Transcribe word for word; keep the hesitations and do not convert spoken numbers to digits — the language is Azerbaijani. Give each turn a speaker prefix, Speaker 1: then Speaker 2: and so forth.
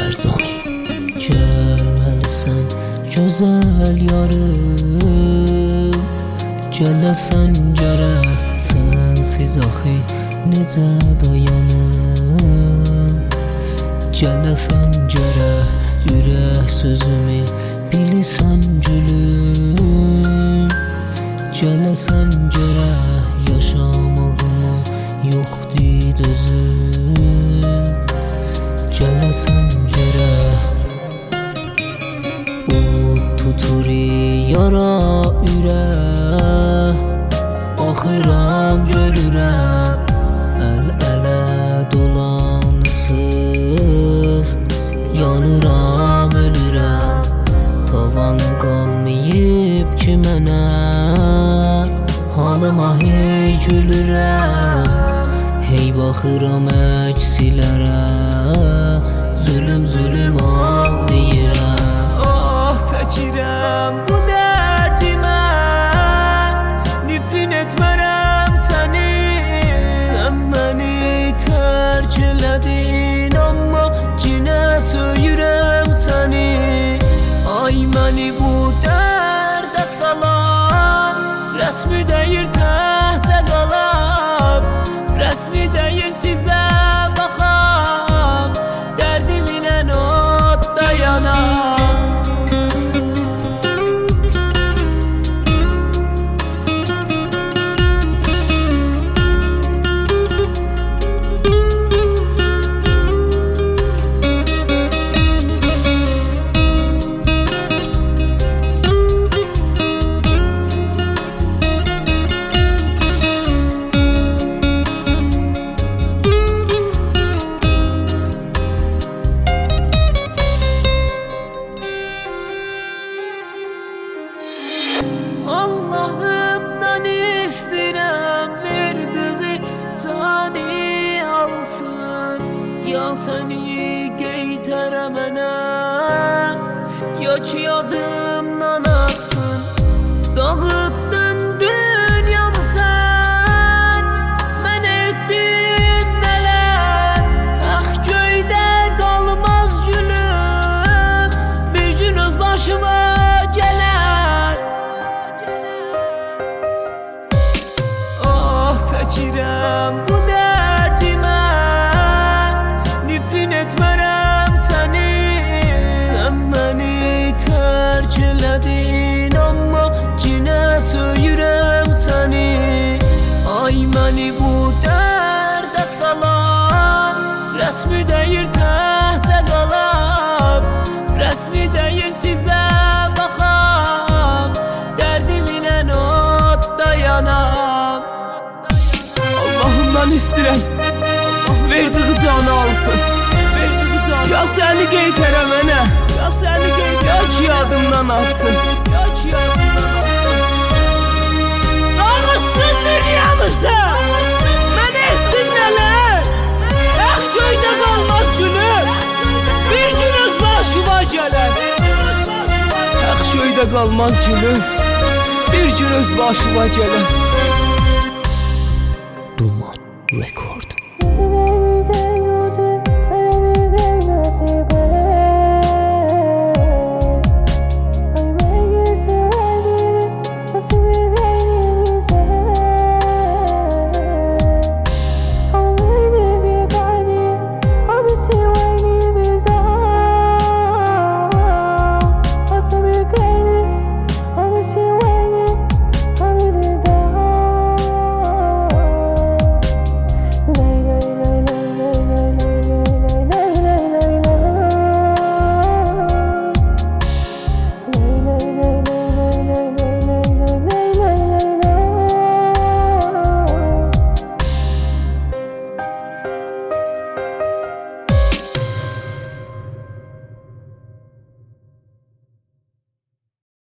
Speaker 1: فرزانه. Gəlməlisən gözəl yarım, gələsən görək sənsiz axı necə dayanım. Gələsən görək ürək sözümü bilirsən gülüm. Gələsən görək yaşamağıma yoxdur dözüm. Gələsən görək od tutur yara ürək, baxıram görürəm əl-ələ dolansız. Yanıram ölürəm tavan qalmayıb ki mənə, halıma hey gülürəm, hey baxıram əksilərə, zulüm zulüm ağlayıram.
Speaker 2: Ah çəkirəm bu dərdimə, nifrin etmərəm səni. Sən məni tərk elədin, amma cinə söyürəm səni. Ay məni bu dərdə salan, rəsmi deyir təhcə qalam, rəsmi deyir sizə baxam, dərdiminə not dayanam. Allah'ımdan istirəm verdiği cani alsın. Ya seni geytərə mənə, ya ki yadımdan atsın. Dağıttın dünyamı sen, mən etdim nələr. Ax göydə qalmaz gülüm, bir gün öz başıma gələr. Ah çəkirəm bu dərdimə, nifrin etmərəm səni. Sən məni tərk elədin, amma cinə söyürəm səni. Ay məni bu dərdə salan, rəsmi deyir təhcə qalam, rəsmi deyir sizə baxam, dərdiminə not dayanam. Allah'ımdan istirəm verdiği canı alsın. Ya səni qeytərə mənə, ya səni qeytərə, ya ki yadımdan atsın, ya ki yadımdan atsın. Dağıttın dünyamızda, mən etdin nələr. Ax göydə qalmaz gülüm, bir gün öz başıma gələr. Ax göydə qalmaz gülüm, bir gün öz başıma gələr.
Speaker 1: Duman Record.
Speaker 3: See